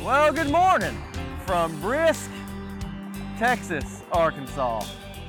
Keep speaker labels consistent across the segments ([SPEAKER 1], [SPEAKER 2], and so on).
[SPEAKER 1] Well, good morning from Brisk, Texas, Arkansas.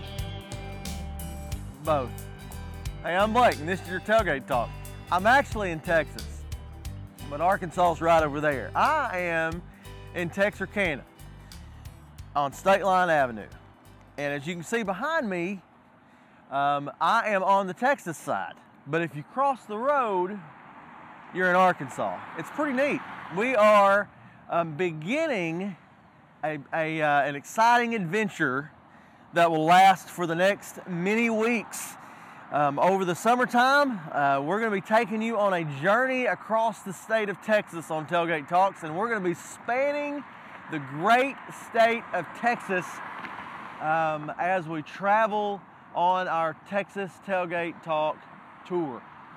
[SPEAKER 1] Both. Hey, I'm Blake, and this is your Tailgate Talk. I'm actually in Texas, but Arkansas is right over there. I am in Texarkana on State Line Avenue. And as you can see behind me, I am on the Texas side. But if you cross the road, you're in Arkansas. It's pretty neat. We are beginning an exciting adventure that will last for the next many weeks. Over the summertime, we're going to be taking you on a journey across the state of Texas on Tailgate Talks, and we're going to be spanning the great state of Texas as we travel on our Texas Tailgate Talk tour.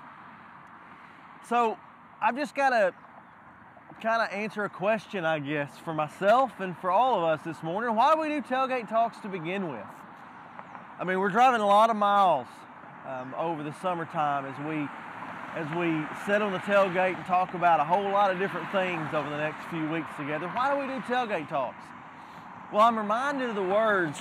[SPEAKER 1] So I've just got to kind of answer a question, I guess, for myself and for all of us this morning. Why do we do Tailgate Talks to begin with? I mean, we're driving a lot of miles over the summertime as we sit on the tailgate and talk about a whole lot of different things over the next few weeks together. Why do we do Tailgate Talks? Well, I'm reminded of the words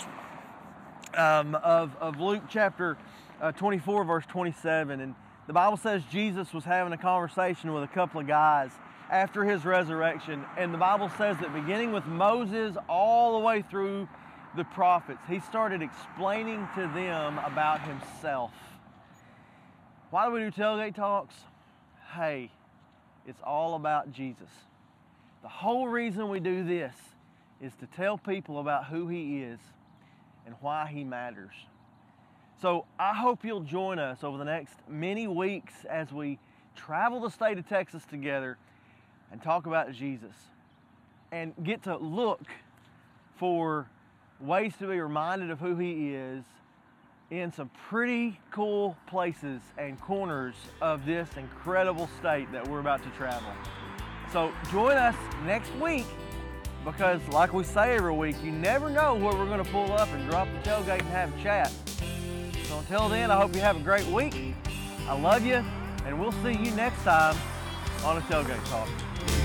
[SPEAKER 1] of Luke chapter 24, verse 27. And the Bible says Jesus was having a conversation with a couple of guys after his resurrection. And the Bible says that beginning with Moses all the way through the prophets, he started explaining to them about himself. Why do we do Tailgate Talks? Hey, it's all about Jesus. The whole reason we do this is to tell people about who he is and why he matters. So I hope you'll join us over the next many weeks as we travel the state of Texas together and talk about Jesus and get to look for ways to be reminded of who he is in some pretty cool places and corners of this incredible state that we're about to travel. So join us next week, because like we say every week, you never know where we're going to pull up and drop the tailgate and have a chat. So until then, I hope you have a great week. I love you, and we'll see you next time on a Tailgate Talk.